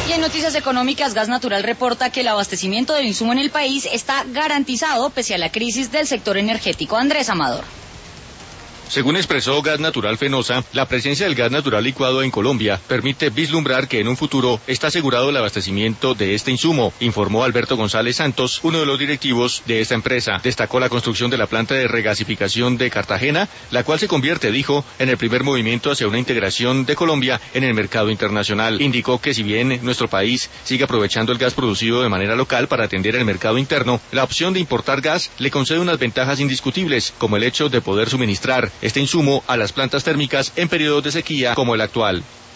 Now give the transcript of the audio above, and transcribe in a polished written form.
Y en noticias económicas, Gas Natural reporta que el abastecimiento del insumo en el país está garantizado pese a la crisis del sector energético. Andrés Amador. Según expresó Gas Natural Fenosa, la presencia del gas natural licuado en Colombia permite vislumbrar que en un futuro está asegurado el abastecimiento de este insumo, informó Alberto González Santos, uno de los directivos de esta empresa. Destacó la construcción de la planta de regasificación de Cartagena, la cual se convierte, dijo, en el primer movimiento hacia una integración de Colombia en el mercado internacional. Indicó que si bien nuestro país sigue aprovechando el gas producido de manera local para atender el mercado interno, la opción de importar gas le concede unas ventajas indiscutibles, como el hecho de poder suministrar este insumo a las plantas térmicas en periodos de sequía como el actual.